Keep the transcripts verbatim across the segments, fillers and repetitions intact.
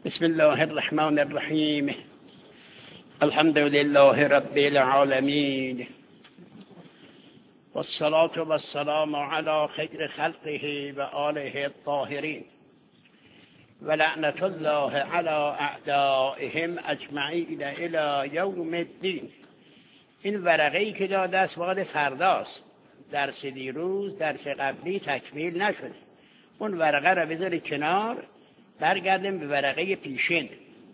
بسم الله الرحمن الرحیم. الحمد لله رب العالمین والصلاة والسلام علی خیر خلقه و آله الطاهرین و لعنت الله علی اعدائهم اجمعین الی یوم الدین. این ورقه‌ای که داده است وارد فرداست. درس دیروز درس قبلی تکمیل نشده. اون ورقه را بذارید کنار، برگردیم به ورقه پیشین.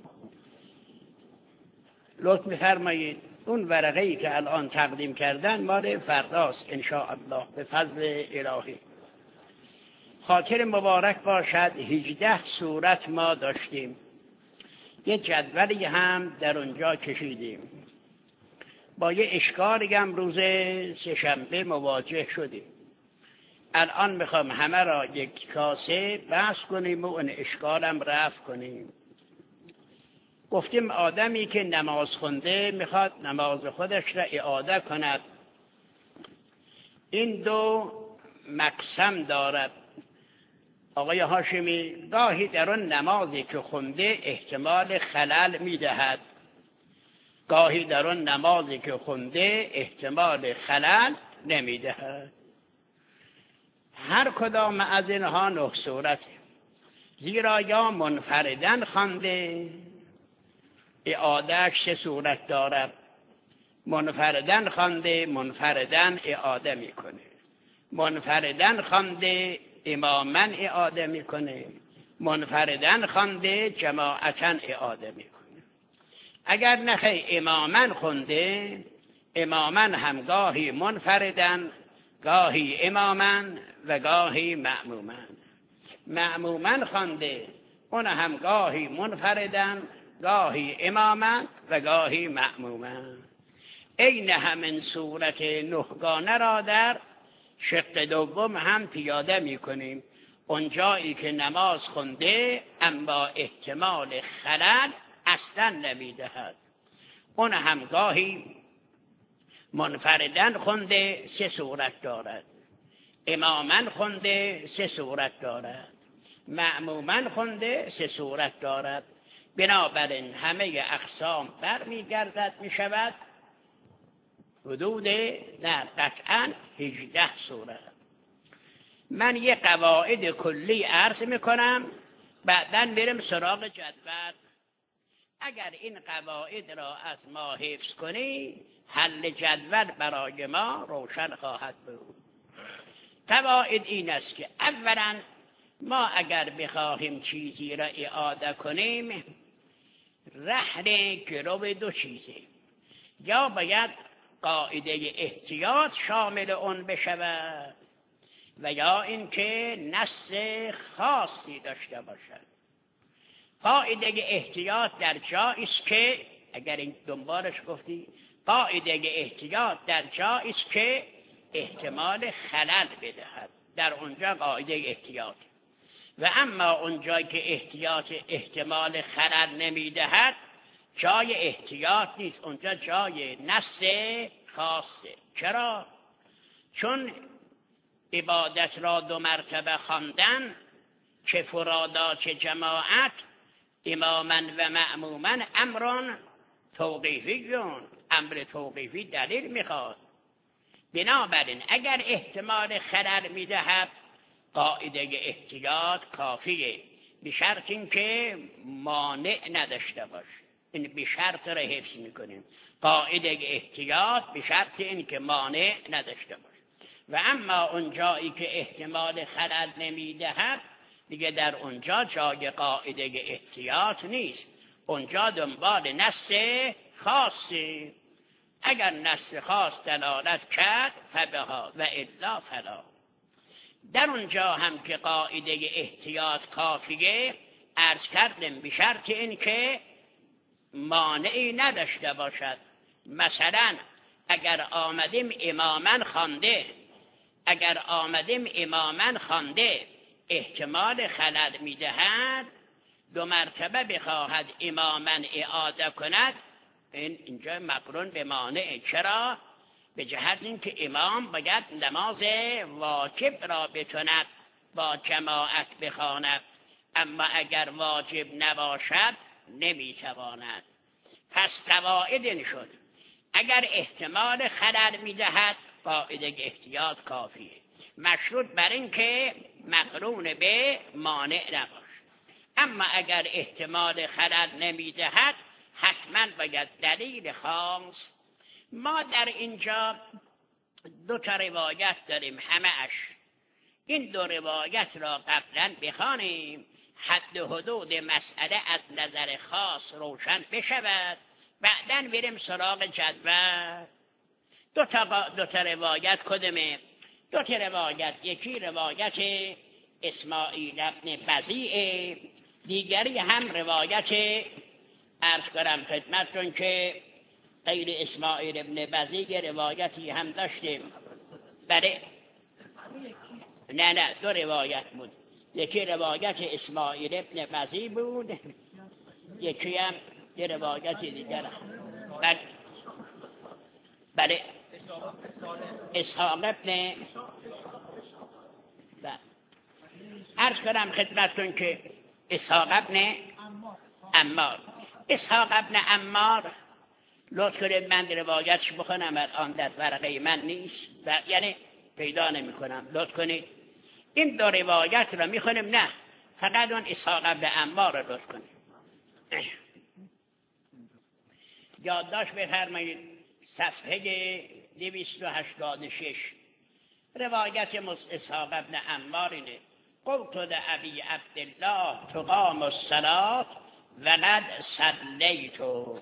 لطف می‌فرمایید اون ورقه‌ای که الان تقدیم کردن مال فرداست ان شاء الله به فضل الهی. خاطر مبارک باشد هجده صورت ما داشتیم. یه جدولی هم در اونجا کشیدیم. با یه اشکالی هم روز سه‌شنبه مواجه شدیم. الان میخوام همه را یک کاسه بحث کنیم و اون اشکالم رفع کنیم. گفتیم آدمی که نماز خونده میخواد نماز خودش را اعاده کند. این دو مقسم دارد. آقای هاشمی گاهی در اون نمازی که خونده احتمال خلل میدهد، گاهی در اون نمازی که خونده احتمال خلل نمیدهد. هر کدام از اینها نه صورته. زیرا یا منفردن خوانده اعادهش سه صورت دارد. منفردن خوانده منفردن اعاده میکنه. منفردن خوانده امامن اعاده میکنه. منفردن خوانده جماعتن اعاده میکنه. اگر نخی امامن خونده، امامن هم گاهی منفردن گاهی امامن و گاهی مأمومن. مأمومن خوانده اون هم گاهی منفردن گاهی امامن و گاهی مأمومن. این همین صورت نهگانه را در شق دوم هم پیاده می کنیم. اونجایی که نماز خونده اما احتمال خلل اصلا نمی دهد، اون هم گاهی منفردن خونده سه صورت دارد. امامن خونده سه صورت دارد. مأمومن خونده سه صورت دارد. بنابراین همه اقسام برمیگردد می شود حدود نه قطعا هجده صورت. من یه قواعد کلی عرض می کنم، بعداً بریم سراغ جدول. اگر این قواعد را از ما حفظ کنی حل جدول برای ما روشن خواهد بود. قواعد این است که اولا ما اگر بخواهیم چیزی را اعاده کنیم رهن گرو دو چیزه. یا باید قاعده احتیاط شامل اون بشود و یا اینکه نص خاصی داشته باشد. قاعده احتیاط در جایی است که اگر این دنبالش گفتی قاعده احتیاط در جایی است که احتمال خلل بدهد، در اونجا قاعده احتیاط. و اما اونجایی که احتیاط احتمال خلل نمیدهد جای احتیاط نیست، اونجا جای نص خاصه. چرا؟ چون عبادت را دو مرتبه خواندن چه فرادا چه جماعت امامن و مأمومن امران توقیفیون، امر توقیفی دلیل میخواد. بنابراین اگر احتمال خلل میدهد قاعده احتیاط کافیه، به شرط اینکه مانع نداشته باشه. این به شرط را حفظ میکنیم. قاعده احتیاط به شرط اینکه مانع نداشته باشه. و اما اون جایی که احتمال خلل نمیدهد دیگه در اونجا جای قاعده احتیاط نیست، اونجا دنبال نص خاصی. اگر نص خاص دلالت کرد فبها و الا فلا. در اونجا هم که قاعده احتیاط کافیه عرض کردیم به شرط این که مانعی نداشته باشد. مثلا اگر آمدیم امامن خوانده اگر آمدیم امامن خوانده احتمال خلل میدهد دو مرتبه بخواهد امامن اعاده کند، این اینجا مقرون به مانع. چرا؟ به جهت اینکه امام باید نماز واجب را بتواند با جماعت بخواند اما اگر واجب نباشد نمیتواند. پس قواعد شد. اگر احتمال خلل میدهد قاعده احتیاط کافیه، مشروط بر این که مقرون به مانع نباشه. اما اگر احتمال خلل نمیدهد حتما باید دلیل خاص. ما در اینجا دو تا روایت داریم همه‌اش. این دو روایت را قبلا بخوانیم حد و حدود مسئله از نظر خاص روشن بشود، بعداً بریم سراغ جدول. دو تا, دو تا روایت کدومه؟ دو تا روایت، یکی روایت اسماعیل ابن بزیع، دیگری هم روایت عرض کنم خدمتتون که غیر اسماعیل ابن بزیع روایتی هم داشتیم. بله نه نه دو روایت بود، یکی روایت اسماعیل ابن بزیع بود، یکی هم یه روایت دیگر. بله بله اسحاق ابن بله عرض کنم خدمتتون که اسحاق ابن عمار اسحاق ابن عمار لطف کنید من روایتش بخونم، الان در ورقه من نیست و یعنی پیدا نمی کنم. لطف کنید این دو روایت را میخونیم، نه فقط اون اسحاق ابن عمار را لطف کنید. یادداشت بفرمایید صفحه دویست و هشتاد و شش. روایت اسحاق ابن عمار اینه: قلت لأبی عبدالله تقام الصلاة وقد صلیت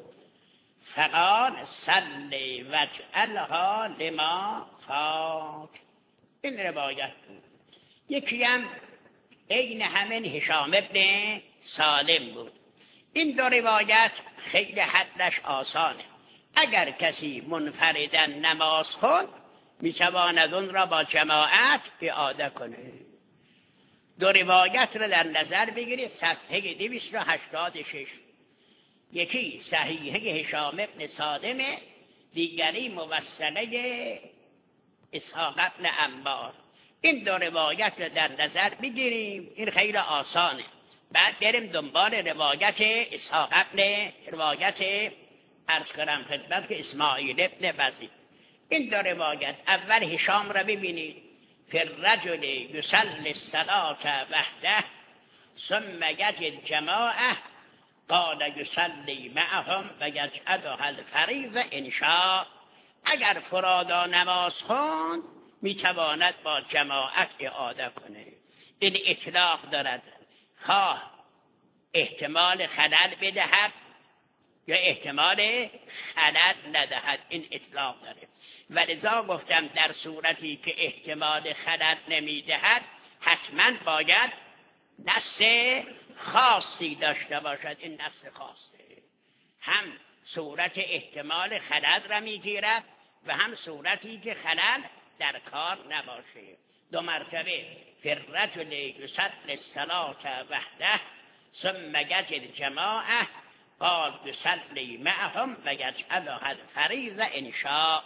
فقال صلی واجعلها لما فات. این روایت بود. یکی هم عین همین هشام ابن سالم بود. این دو روایت خیلی حدش آسانه. اگر کسی منفردن نماز خوند میتواند اون را با جماعت اعاده کنه. دو روایت را در نظر بگیرید، صفحه دویست و هشتاد و شش. یکی صحیحه هشام ابن سالمه، دیگری موثقه اسحاق ابن عمار. این دو روایت را در نظر بگیریم، این خیلی آسانه. بعد بریم دنبال روایت اسحاق ابن روایت عرض کنم خدمت که اسماعیل ابن بزیع. این دو روایت اول هشام را ببینید: فی الرجل یصلی الصلاة وحده ثم یجد جماعه قال یصلی معهم و یجعلها الفریضة ان شاء. اگر فرادا نماز خواند میتواند با جماعت اعاده کنه. این اطلاق دارد، خواه احتمال خلل بدهد یا احتمال خلل ندهد، این اطلاق داره. ولذا گفتم در صورتی که احتمال خلل نمیدهد حتما باید نص خاصی داشته باشد. این نص خاصه هم صورت احتمال خلل را میگیرد و هم صورتی که خلل در کار نباشه. دو مرتبه: فی الرجل یصلی الصلاة وحده ثم یجد جماعه قال یصلی معهم و یجعلها الفریضة ان شاء.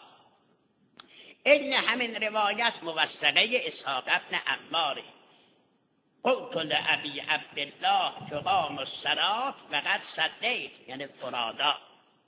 این همین روایت موثقه اسحاق ابن عمار: قلت لأبی عبدالله تقام الصلاة وقد صلیت، یعنی فرادا،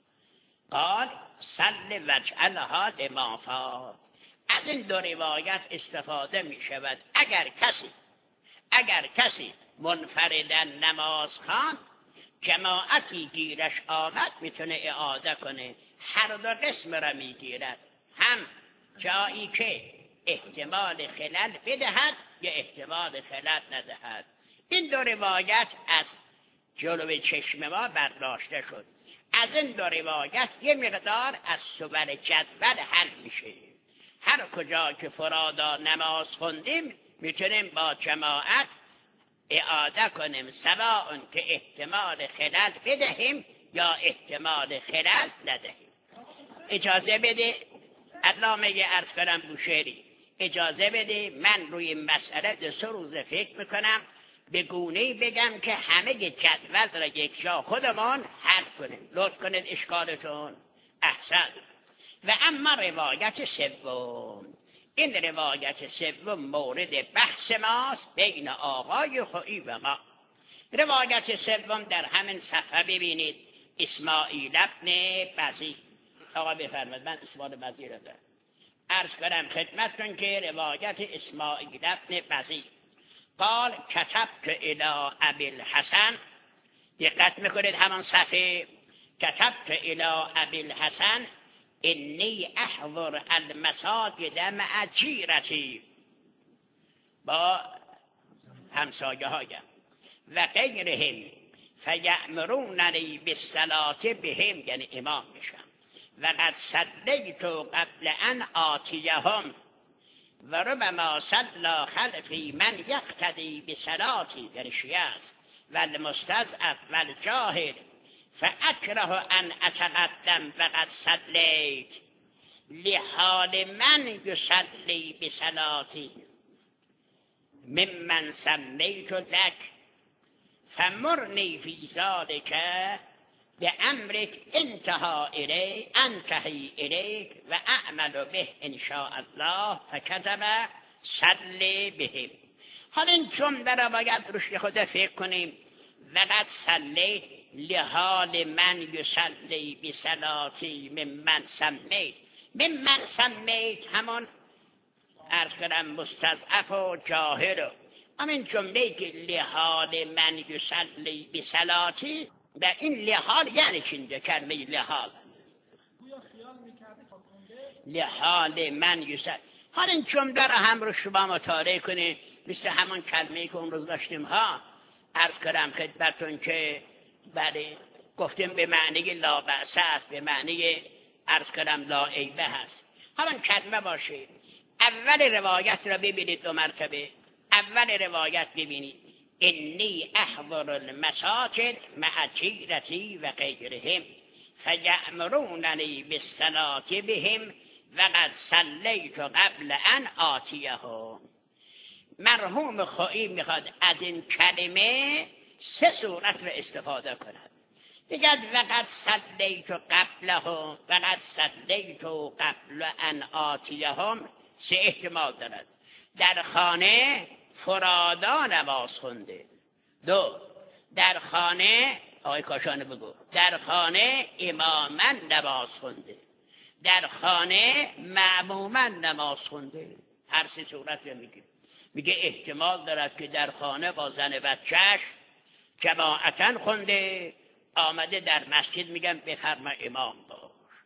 قال صل واجعلها لما فات. از این دو روایت استفاده می شود اگر کسی اگر کسی منفردن نماز خواند جماعتی گیرش آمد میتونه اعاده کنه. هر دو قسم را میگیرد، هم جایی که احتمال خلل بدهد یا احتمال خلل ندهد. این دو روایت از جلوی چشم ما برداشته شد. از این دو روایت یه مقدار از صور جدول حل میشه. هر کجا که فرادا نماز خوندیم میتونیم با جماعت اعاده کنیم، سواء که احتمال خلل بدهیم یا احتمال خلل ندهیم. اجازه بده علامه عرض کنم بوشهری، اجازه بده من روی این مسئله دو سه روز فکر میکنم، به گونه‌ای بگم که همه جدول را یک جا خودمان حل کنیم. لطف کنید اشکالتون. احسن. و اما روایت سوم، این روایت سوم مورد بحث ماست بین آقای خویی و ما. روایت سوم در همین صفحه ببینید، اسماعیل ابن بزیر. آقا بفرمایید، من اسماعیل بزیر رو دارم. عرض کنم خدمتتون که روایت اسماعیل ابن بزیر قال کتبت الی ابی الحسن، دقت میکنید همان صفحه، کتبت الی ابی الحسن انی احضر المساجد مع جیرتی، با همسایه هایم و غیرهم فیأمروننی بالصلاة بهم، یعنی امام میشم، و قد صلیت قبل ان آتیهم و ربما صلی خلفی من یقتدی بصلاتی، یعنی شیعه است، و المستضعف و الجاهل فاکره ان اتقدم و قد صلیت لحال من یصلی بصلاتی ممن سمیت لک فمرنی فی ذلک بأمرک انتها الی انتهی الیک و اعمل به ان شاء الله فکتب صلی بهم. حالا این جمله را باید روش خود فکر کنیم. وقد صلیت لحال من یصلی بصلاتی ممن سمیت. ممن سمیت همون عرض کنم مستضعف و جاهل و همین جمله که لحال من یصلی بصلاتی، و این لحال یعنی چنده کلمه لحال؟ لحال من یصلی. حالا این جمله را هم رو شما مطالعه کنید، مثل همون کلمه‌ای که اون روز داشتیم ها، عرض کنم خدمتتون که بله گفتیم به معنی لا بأس است، به معنی عرض کنم لا عیبه هست. حالا کلمه باشه. اول روایت را ببینید دو مرتبه. اول روایت ببینید انی احضر المساجد مع جیرتی و غیرهم فیأمروننی بالصلاة بهم و قد صلیت قبل ان آتیهم. مرحوم خویی میخواد از این کلمه سه صورت را استفاده کند. بگد وقد صلیت قبلهم، وقد صلیت قبل ان آتیهم، سه احتمال دارد. در خانه فرادا نماز خونده. دو، در خانه آقای کاشانه بگو، در خانه اماما نماز خونده. در خانه معموما نماز خونده. هر سه صورت رو میگه. میگه احتمال دارد که در خانه با زن بچهش جماعتاً خونده، آمده در مسجد میگن بفرما امام باش.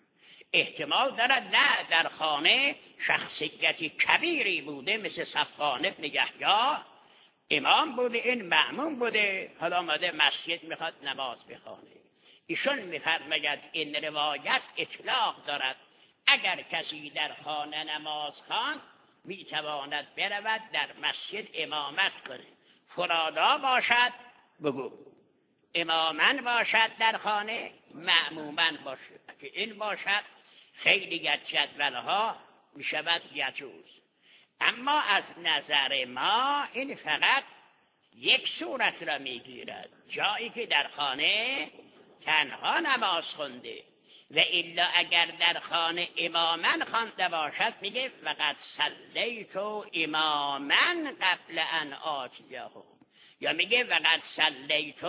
احتمال دارد نه، در خانه شخصیتی کبیری بوده مثل صفوان ابن یحیی، امام بوده، این مأموم بوده، حالا آمده مسجد میخواد نماز بخوانه. ایشون میفرماید این روایت اطلاق دارد، اگر کسی در خانه نماز خواند میتواند برود در مسجد امامت کنه. فرادا باشد بگو، اماما باشد در خانه، معموما باشد. که این باشد خیلی از جدولها میشود یجوز. اما از نظر ما این فقط یک صورت را میگیرد، جایی که در خانه تنها نماز خونده. و الا اگر در خانه اماما خوانده باشد میگه فقط صلیت اماما قبل ان آتیهم، یا میگه فقط صلیت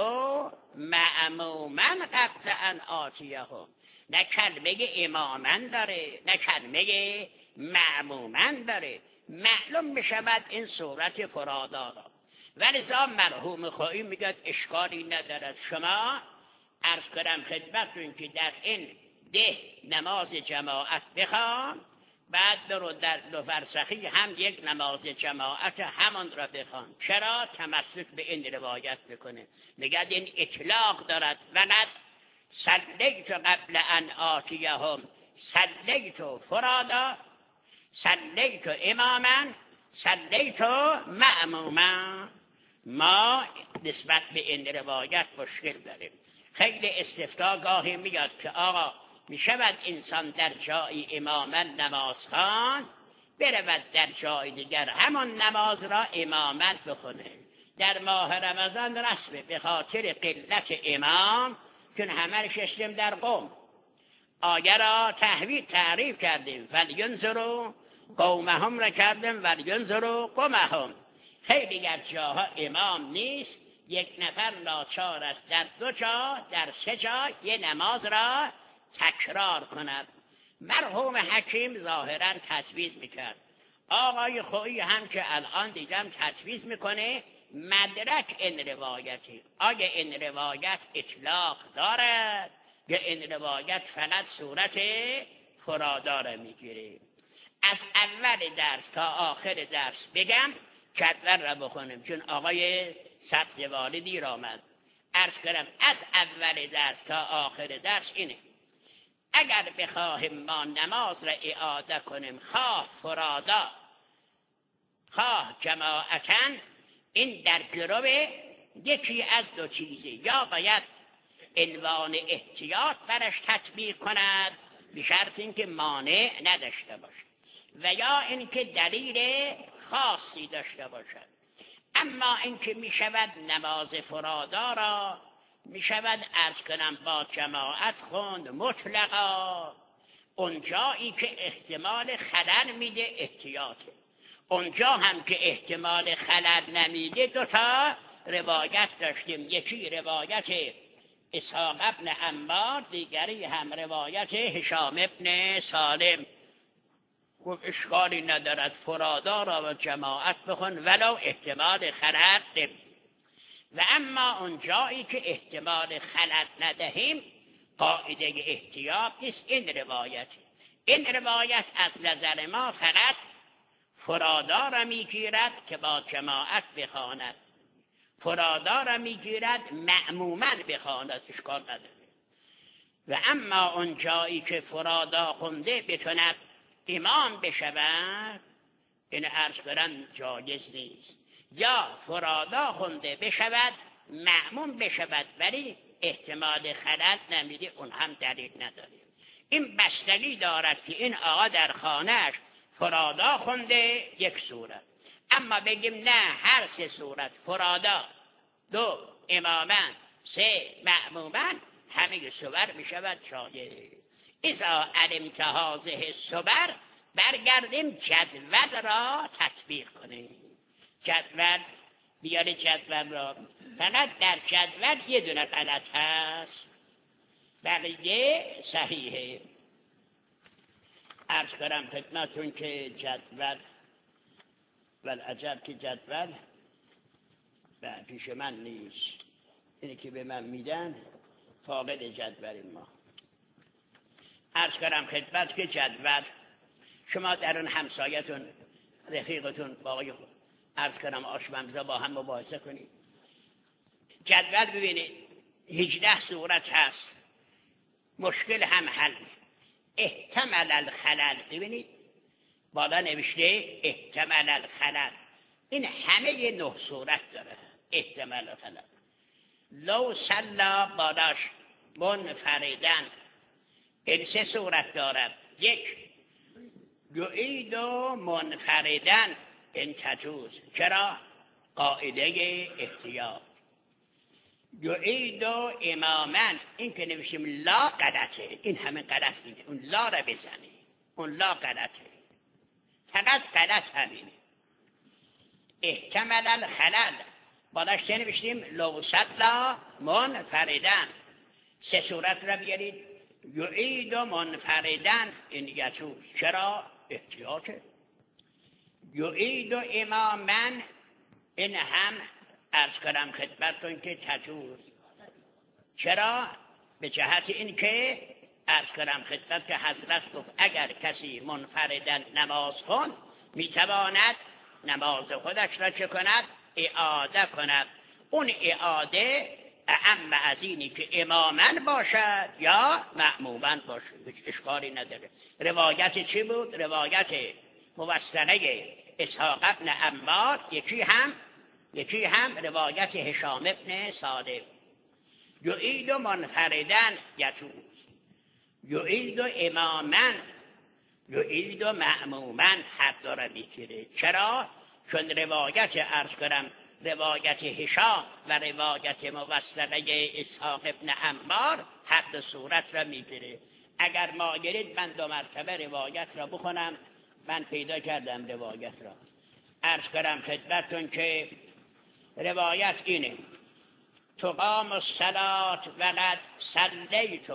معموما قبل ان آتیهم. نه کلمه اماما داره نه کلمه معموما داره. معلوم میشود این صورت فرادا را. ولذا مرحوم خویی میگه اشکالی ندارد شما عرض کنم خدمتتون که در این ده نماز جماعت بخوان، بعد برو در دو فرسخی هم یک نماز جماعت همان را بخوان. چرا؟ تمسک به این روایت بکنه. میگه این اطلاق دارد. وقد صلیت قبل ان آتیهم، صلیت فرادا، صلیت اماما، صلیت معموما. ما نسبت به این روایت مشکل داریم. خیلی استفتا گاهی میاد که آقا میشود انسان در جای اماما نماز خوان، برود در جای دیگر همان نماز را امامت بخونه. در ماه رمضان رسمه به خاطر قلت امام، چون همه رشتیم در قوم، آیه را تحویل تعریف کردیم، فلینظروا قومهم را کردیم ولینظروا قومهم. خیلی از جاها امام نیست، یک نفر ناچار است در دو جا در سه جا یه نماز را تکرار کند. مرحوم حکیم ظاهرا تجویز میکرد. آقای خویی هم که الان دیدم تجویز میکنه. مدرک این روایتی، آیا این روایت اطلاق دارد یا این روایت فقط صورت فرادا را میگیره؟ از اول درس تا آخر درس بگم جدول را بخونیم، چون آقای سبز والدی را آمد. عرض کردم از اول درس تا آخر درس اینه: اگر بخواهیم ما نماز را اعاده کنیم، خواه فرادا خواه جماعتاً، این در گروه یکی از دو چیزی، یا باید عنوان احتیاط برش تطبیق کند به شرط اینکه مانع نداشته باشد، و یا اینکه دلیل خاصی داشته باشد. اما اینکه می شود نماز فرادا را می شود عرض کنم با جماعت خوند مطلقا، اونجایی که احتمال خلل میده احتیاطه. اونجا هم که احتمال خلل نمیده دوتا روایت داشتیم، یکی روایت اسحاق ابن عمار، دیگری هم روایت هشام ابن سالم. گفت اشکالی ندارد فرادا را و جماعت بخون ولو احتمال خلل نمیده. و اما اونجایی که احتمال خلل ندهیم قاعده احتیاط نیست. این روایت این روایت از نظر ما فقط فرادا را میگیرد که با جماعت بخواند، فرادا را میگیرد مأموماً بخواند، اشکال نداره. و اما اون جایی که فرادا خونده بتوند امام بشود، این عرض کنم جایز نیست. یا فرادا خونده بشود مأموم بشود ولی احتمال خلل نمیده، اون هم دلیل نداره. این بستگی دارد که این آقا در خانهش فرادا خونده یک صورت، اما بگیم نه هر سه صورت فرادا، دو اماما، سه مأموما، همه صور می شود جایز. اذا علمت هذه الصور، برگردیم جدول را تطبیق کنیم. جدول بیاره جدول را، فقط در جدول یه دونه غلط هست، بقیه صحیحه. عرض کنم خدمتون که جدول والعجب که جدول پیش من نیست، اینی که به من میدن فاقد جدول ما. عرض کنم خدمت که جدول شما در اون همسایتون رفیقتون با آقای عرض کنم آشممزا با هم مباحثه کنید. جدول ببینید هجده صورت هست، مشکل هم حل. احتمال الخلل، ببینید بالا نوشته احتمال الخلل، این همه نه صورت داره. احتمال الخلل لو صلا بالاش منفردن، این سه صورت دارد. یک یعید و منفردن، این تجوز. چرا؟ قاعده احتیاط. یعید و امامن، این که نوشیم لا غلطه، این همه غلط اینه، اون لا را بزنی، اون لا غلطه، فقط غلط همینه. احتمال الخلل بالاش نوشتیم لو صلا منفردن، سه صورت را بیارید. یعید و منفردن، این یجوز. چرا؟ احتیاطه. یعید و امامن، این هم عرض کنم خدمتتون که تجوز. چرا؟ به جهت این که عرض کنم خدمت که حضرت گفت اگر کسی منفردن نماز خون میتواند نماز خودش را چه کند؟ اعاده کند. اون اعاده اعم از اینی که امامن باشد یا مأمومن باشد، هیچ اشکالی نداره. روایت چی بود؟ روایت موثقه اسحاق ابن عمار، یکی هم یکی هم روایت هشام ابن سالم. یعید و منفردن یجوز، یعید و امامن، یعید و مأمومن هر دو را میگیره. چرا؟ چون روایت عرض کنم روایت هشام و روایت موثقه اسحاق ابن عمار هر دو صورت را میگیره. اگر ما گرید من دو مرتبه روایت را بخونم، من پیدا کردم روایت را. عرض کنم خدمتتون که روایت اینه: تقام الصلاة وقد صلیت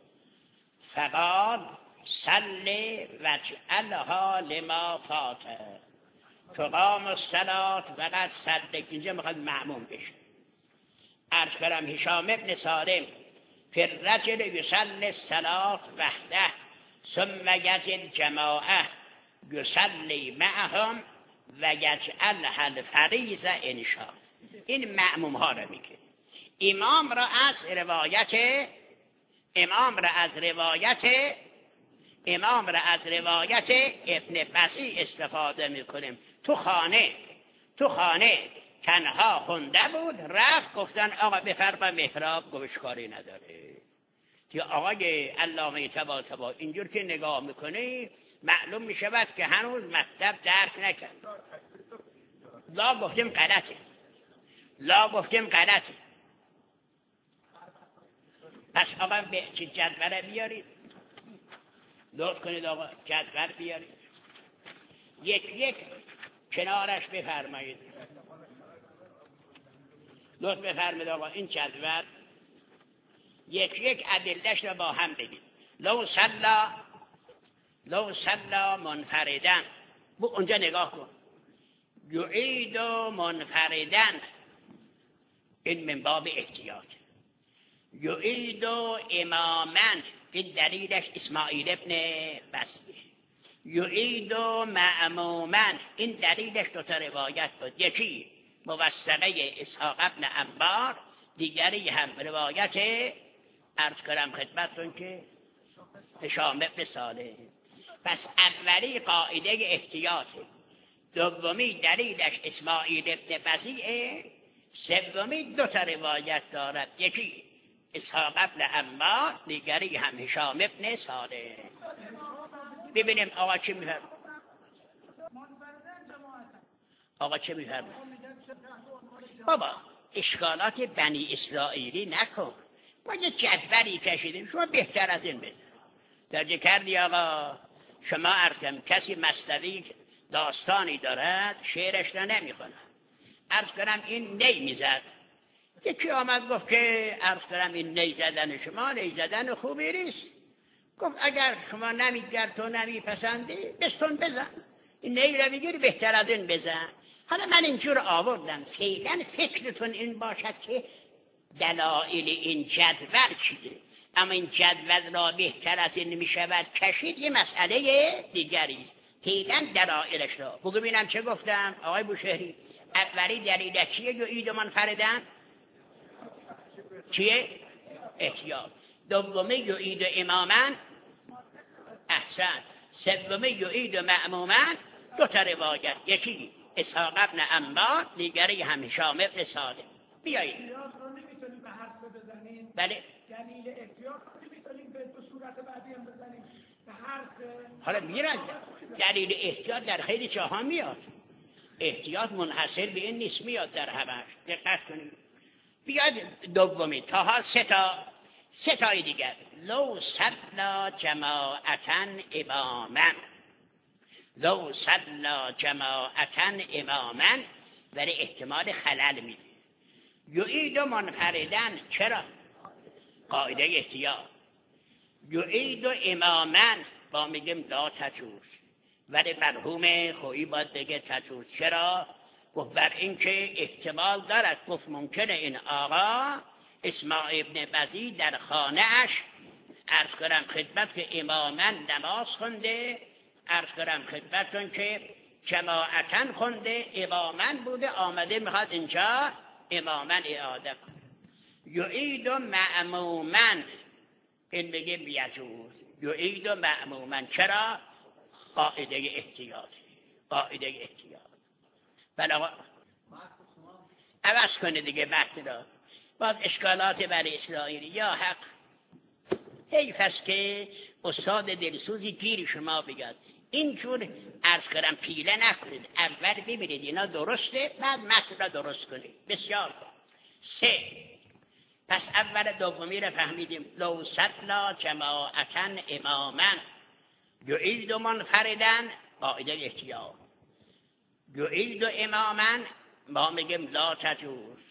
فقال صلی واجعلها لما فات. تقام الصلاة وقد صلیت، اینجا میخواد معموم بشه. عرض کردم هشام ابن سالم فی الرجل یصلی الصلاة وحده ثم یجد جماعه یصلی معهم و یجعلها الفریضه ان شاء. این معموم ها رو میگه. امام را از روایت امام را از روایت امام را از روایت ابن بسی استفاده میکنیم. تو خانه تو خانه تنها خونده بود، رفت گفتن آقا بفرما محراب، گوش کاری نداره. که آقای علامه طباطبایی اینجور که نگاه میکنه معلوم میشود که هنوز مطلب درک نکرد. لا گفتیم غلطه، لا گفتیم غلطه. پس آقا به چه جدول بیارید، لطف کنید آقا جدول بیارید، یک یک کنارش بفرمایید. لطف بفرمایید آقا این جدول یک یک ادلهش را با هم بگید. لو صلا لو صلا منفردن، بو اونجا نگاه کن. یعید منفردن، این من باب احتیاط. یعید امامن، این دلیلش اسماعیل ابن بسیه. یعید معمومن، این دلیلش دو تا روایت بود. یکی موثقه اسحاق ابن عمار، دیگری هم روایت عرض کنم خدمتتون که هشام ابن سالم. پس اولی قاعده احتیاطه، دومی دلیلش اسماعیل ابن بسیه، سومی دو تا روایت دارد، یکی اسحاق ابن عمار، دیگری هم هشام ابن سالم. ببینیم آقا چی میفرد. آقا چه میفرد؟ بابا اشکالات بنی اسرائیلی نکن. ما یه جدولی کشیدیم، شما بهتر از این بزن. درجه کردی آقا شما عرض کنم کسی مصنوی داستانی دارد شعرش را نمیخونه. عرض کنم این نی میزد، یکی آمد گفت که عرض کنم این نی زدن شما نی زدن خوبی نیست. گفت اگر شما نمیگر تو نمیپسندی بستون بزن، این نی را بگیر بهتر از این بزن. حالا من اینجور آوردم فعلا فکرتون این باشد که دلائل این جدول چیه، اما این جدول را بهتر از این میشود کشید یه مسئله دیگری است. فعلا دلائلش را بگو ببینم چه گفتم آقای بوشهری. اولی دلیل چیه؟ یعید منفردن چیه؟ احتیاط. دومی یعید امامن، احسن. سومی یعید معمومن، دو تا روایت، یکی اسحاق ابن عمار، دیگری هم هشام ابن سالم. بیایید احتیاط رو نمیتونیم به هر سه بزنیم. بله دلیل احتیاط رو نمیتونیم به دو صورت بعدی هم بزنیم به هر سه. حالا میرد دلیل احتیاط در خیلی جاها میاد، احتیاط منحصر به این نیست، میاد در همش. دقت کنید. بیاد دومی تا سه تا سه تای دیگر. لو صلا جماعتا اماما، لو صلا جماعتا اماما، ولی احتمال خلل میده. یعید منفردن، چرا؟ قاعده احتیاط. یعید اماما با میگیم لا تجوز، ولی مرحوم خویی باید بگه تجوز. چرا؟ گفت بر این که احتمال دارد، گفت ممکنه این آقا اسماعیل ابن بزی در خانه اش عرض کنم خدمت که اماما نماز خونده، عرض کنم خدمتتون که جماعتا خونده، اماما بوده، آمده میخواد اینجا اماما اعاده کنه. یعید و معموما، این بگه بیجوز. یعید و معموما، چرا؟ قاعده احتیاط، قاعده احتیاط. بله آقا عوض کنه دیگه وقت را. باز اشکالات بر اسرائیلی یا حق. حیف است که استاد دلسوزی گیر شما بگد اینجور عرض کردم پیله نکنید، اول ببینید اینا درسته بعد متن را درست کنید. بسیار خوب. سه، پس اول دومی را فهمیدیم. لو صلا جماعتا اماما یعید منفردن، قاعده احتیاط. یعید اماما ما میگیم لا تجوز.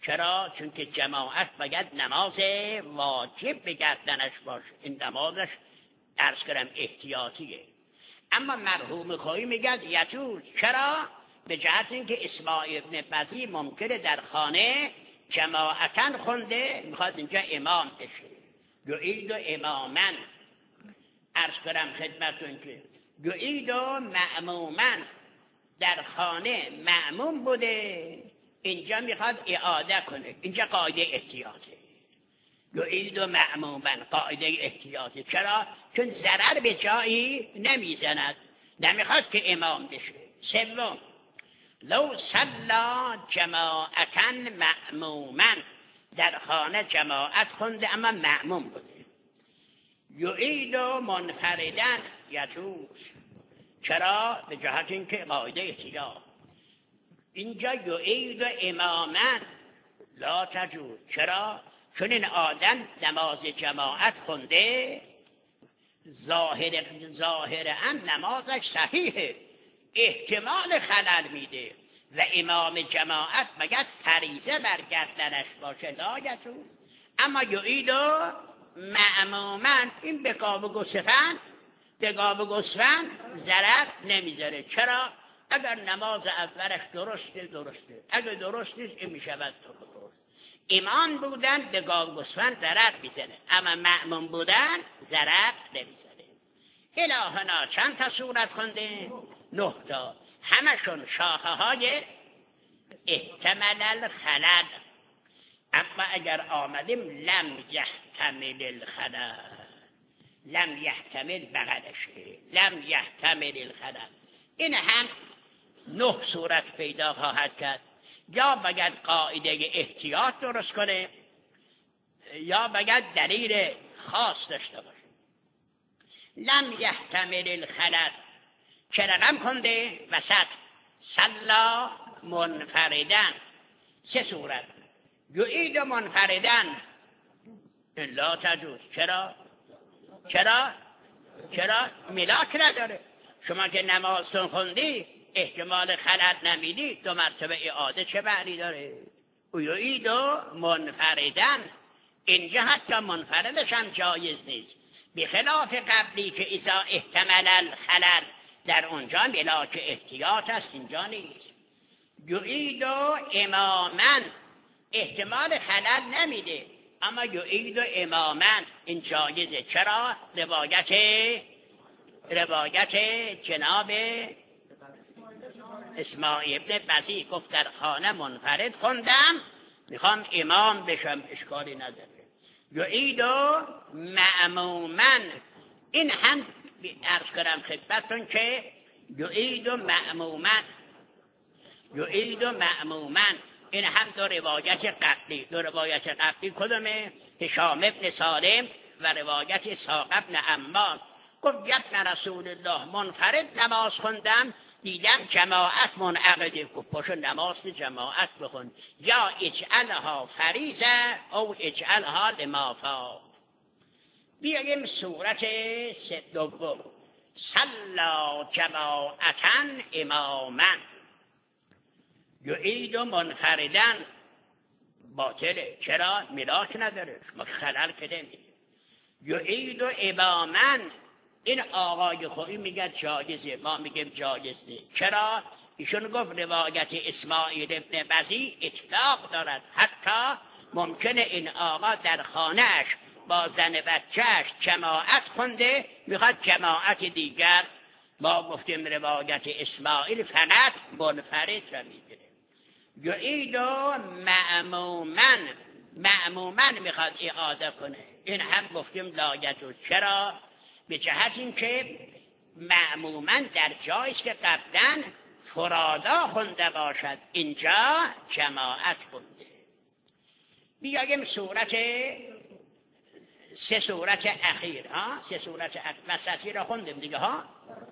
چرا؟ چون که جماعت باید نماز واجب به گردنش باشه. این نمازش عرض کردم احتیاطیه. اما مرحوم خویی میگد یجوز. چرا؟ به جهت اینکه اسماعیل ابن بزی ممکنه در خانه جماعتن خونده، میخواد اینجا امام بشه. یعید و امامن، عرض کنم خدمتون که یعید و مأمومن، در خانه مأموم بوده، اینجا میخواد اعاده کنه. اینجا قاعده احتیاطه. یعید و مأمومن قاعده احتیاطه. چرا؟ چون ضرر به جایی نمیزند، نمیخواد که امام بشه. سوم، لو صلا جماعتا مأمومن، در خانه جماعت خونده اما مأموم بوده. یعید و منفردن یجوز. چرا؟ به جهت اینکه قاعده احتیاط. اینجا یعید و امامن لا تجوز. چرا؟ چون این آدم نماز جماعت خونده، ظاهر ظاهرا نمازش صحیحه، احتمال خلل میده و امام جماعت باید فریضه بر گردنش باشه، لا یجوز. اما یعید و مأمومن، این به گاو و گوسفند به گاو و گوسفند ضرر نمیذاره. چرا؟ اگر نماز اولش درسته درسته، اگر درست نیست این میشود درست. امام بودن به گاو و گوسفند ضرر میزنه، اما مأموم بودن ضرر نمیزنه. الهنا چند تا صورت خونده؟ نه تا. همشون شاخه های احتمال الخلل. اما اگر آمدیم لم یحتمل الخلل، لم یحتمل بغلشه، لم یحتمل الخلل، این هم نه صورت پیدا خواهد کرد. یا باید قاعده احتیاط درست کنه، یا باید دلیل خاص داشته باشه. لم یحتمل الخلل چه رقم کنده؟ وسط صلا منفردن، سه صورت. یعید منفردن لا تجوز. چرا؟ چرا؟ چرا؟ ملاک نداره. شما که نمازتون خوندی احتمال خلل نمیدی، دو مرتبه اعاده چه معنی داره؟ یعید منفردن، اینجا حتی منفردش هم جایز نیست، بخلاف قبلی که اذا احتمل الخلل در اونجا ملاک احتیاط است، اینجا نیست. یعید و امامن احتمال خلل نمیده، اما یعید و امامن این جایزه. چرا؟ روایت روایت جناب اسماعیل ابن بزی گفت در خانه منفرد خوندم، میخوام امام بشم، اشکالی نداره. یعید و مأمومن، این هم عرض کنم خدمتتون که یعید و مأمومن، یعید و مأمومن این هم دو روایت قبلی. دو روایت قبلی کدومه؟ هشام ابن سالم و روایت اسحاق ابن عمار. گفت ابن رسول الله منفرد نماز خوندم، دیدم جماعت منعقده. گفت پاشو نماز جماعت بخون، یا اجعلها فریضه او اجعلها لما فات. بیاییم صورت دوم، صلا جماعتا امامن. یعید و منفردن باطله. چرا؟ ملاک نداره، شما خلل کده میده. یعید و امامن این آقای خویی میگه جایزه، ما میگیم جایز نیست. چرا؟ ایشون گفت روایت اسماعیل ابن بزی اطلاق دارد، حتی ممکنه این آقا در خانهش با زن بچهش جماعت خونده، میخواد جماعت دیگر. ما گفتیم روایت اسماعیل فقط منفرد را میگیره. یعید و مأمومن، مأمومن میخواد اعاده کنه، این هم گفتیم لا یجوز. چرا؟ به جهت این که مأمومن در جاییست که قبلا فرادا خونده باشد، اینجا جماعت خونده. بیاییم صورت سه صورت اخیر ها، سه صورت وسطی را خوندیم دیگه ها.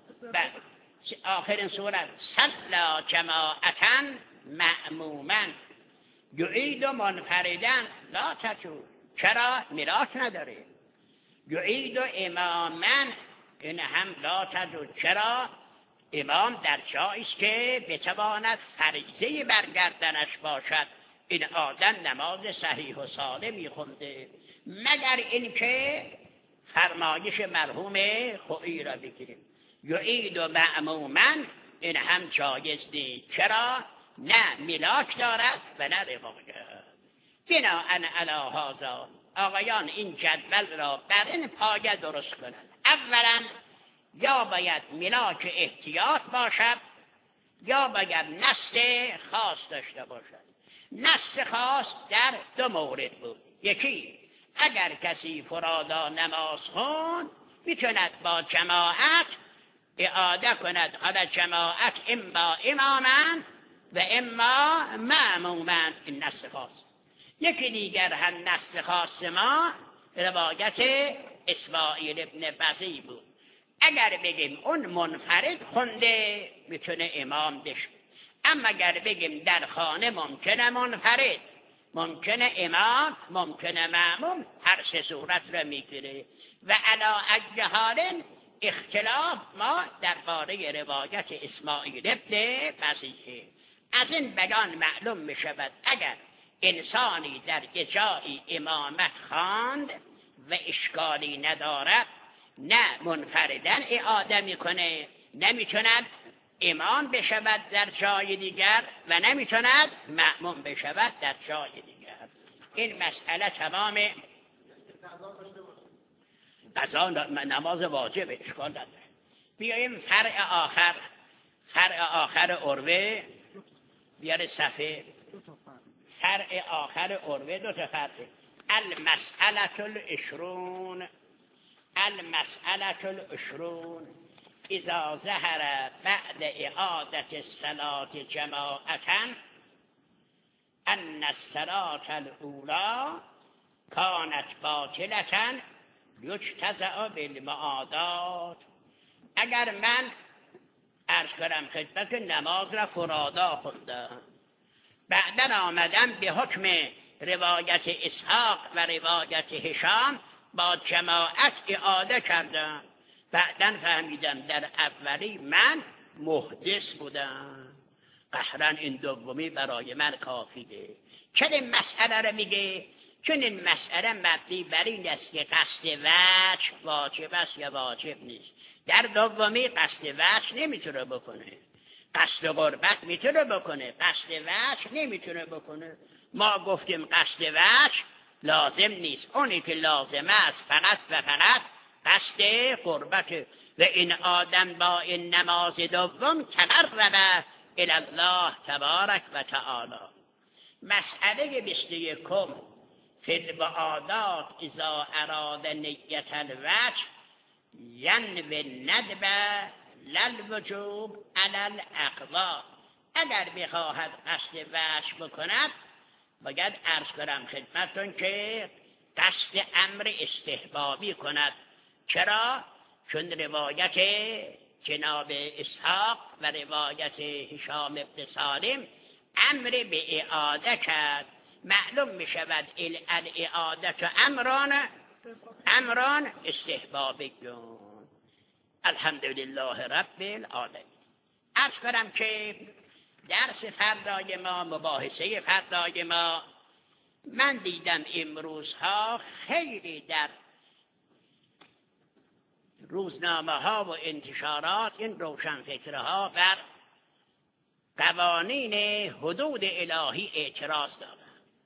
آخرین صورت صلا جماعتا مأمومن. یعید و منفردن لا تجوز. چرا؟ ملاک نداره. یعید و امامن این هم لا تجوز. چرا؟ امام در جاییست که بتواند فریضه برگردنش باشد، این آدم نماز صحیح و سالمی خونده، مگر اینکه فرمایش مرحوم خویی را بگیریم. یعید و معموما این هم جایز نیست. چرا؟ نه ملاک دارد و نه روایت. بناءً علی هذا آقایان این جدول را بر این پایه درست کنند. اولا یا باید ملاک احتیاط باشد یا باید نص خاص داشته باشد. نص خاص در دو مورد بود. یکی اگر کسی فرادا نماز خوند میتوند با جماعت اعاده کند، حالا جماعت اما اماما و اما معموما، این نص خاص. یکی دیگر هم نص خاص ما روایت اسماعیل ابن بزی بود. اگر بگیم اون منفرد خونده میتونه امام بشه، اما اگر بگیم در خانه ممکنه منفرد، ممکنه امام، ممکنه معموم، هر سه صورت را میگیره. و علی ای حال اختلاف ما درباره روایت اسماعیل ابن بزیه. از این بیان معلوم میشود اگر انسانی در جایی امامت خواند و اشکالی ندارد، نه منفردن اعاده میکنه، نمیتوند امام بشود در جای دیگر و نمیتوند مأموم بشود در جای دیگر. این مسئله تمام. قضا نماز واجب اشکال نداره. بیاییم فرع آخر، فرع آخر عروه بیاره صفحه. فرع آخر عروه دو تا فرع. المسئله العشرون، المسئله العشرون اذا ظهر بعد اعاده الصلاه جماعه ان الصلاه الاولى كانت باطله یجتزع بالمعادات. اگر من عرض کنم خدمت نماز را فرادا خوندم، بعدن آمدم به حکم روایت اسحاق و روایت هشام با جماعت اعاده کردم، بعدن فهمیدم در اولی من محدث بودم، قهرا این دومی برای من کافیه. چون این مسئله را میگه؟ چون این مسئله مبنی بر این است که قصد وجه واجب است یا واجب نیست. در دومی قصد وجه نمیتونه بکنه، قصد قربت میتونه بکنه، قصد وجه نمیتونه بکنه. ما گفتیم قصد وجه لازم نیست، اونی که لازم است فقط و فقط قصد قربت. و این آدم با این نماز دوم تقرب الی الله تبارک و تعالی. مسئله بیست و یکم فی العادات اذا اراد نیت الوجه ینوی الندب للوجوب علی الاقوا. اگر بخواهد قصد وجه بکند باید عرض کنم خدمتون که قصد امر استحبابی کند. چرا؟ چون روایت جناب اسحاق و روایت هشام ابن سالم امر به اعاده کرد. معلوم می شود الاعاده امران امران استحبابیون. الحمدلله رب العالمین. عرض کنم که درس فردای ما، مباحثه فردای ما، من دیدم امروزها خیلی در روزنامه ها و انتشارات این روشنفکرها بر قوانین حدود الهی اعتراض دارند.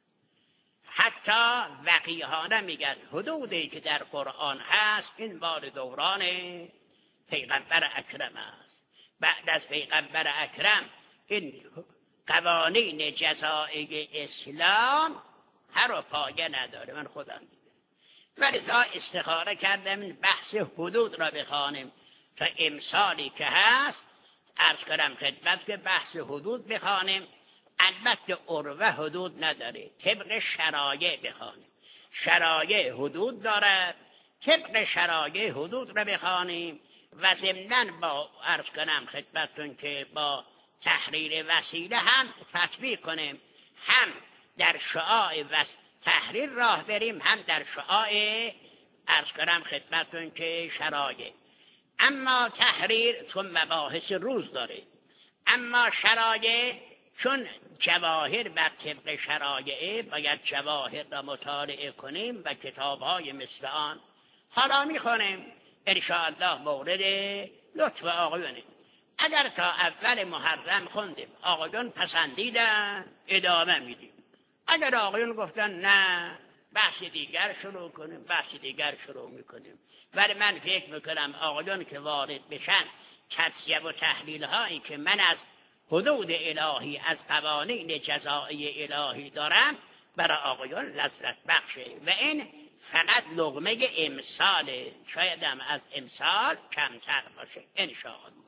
حتی وقیحانه میگن حدودی که در قرآن هست این مال دوران پیغمبر اکرم است. بعد از پیغمبر اکرم این قوانین جزایی اسلام هر و پایه نداره. من خودم دیدم، ولذا استخاره کردم این بحث حدود را بخوانیم تا امسالی که هست عرض کنم خدمت که بحث حدود بخوانیم. البته عروه حدود نداره، طبق شرایع بخوانیم. شرایع حدود دارد، طبق شرایع حدود را بخوانیم و ضمناً با عرض کنم خدمتتون که با تحریر وسیله هم تطبیق کنیم، هم در شعاع وس... تحریر راه بریم، هم در شعاع عرض کنم خدمتتون که شرایع. اما تحریر چون مباحث روز داره، اما شرایع چون جواهر بر طبق شرایعه باید جواهر را مطالعه کنیم و کتاب‌های مثل آن حالا می‌خونیم انشاءالله مورد لطف آقایونه. اگر تا اول محرم خوندیم آقایون پسندیدن ادامه میدیم، اگر آقایون گفتن نه بحث دیگر شروع کنیم بحث دیگر شروع میکنیم. ولی من فکر میکنم آقایون که وارد بشن تجزیه و تحلیل هایی که من از حدود الهی از قوانین جزایی الهی دارم برای آقایون لذت بخشه و این فقط لقمه امساله، شاید هم از امسال کمتر باشه انشاءالله.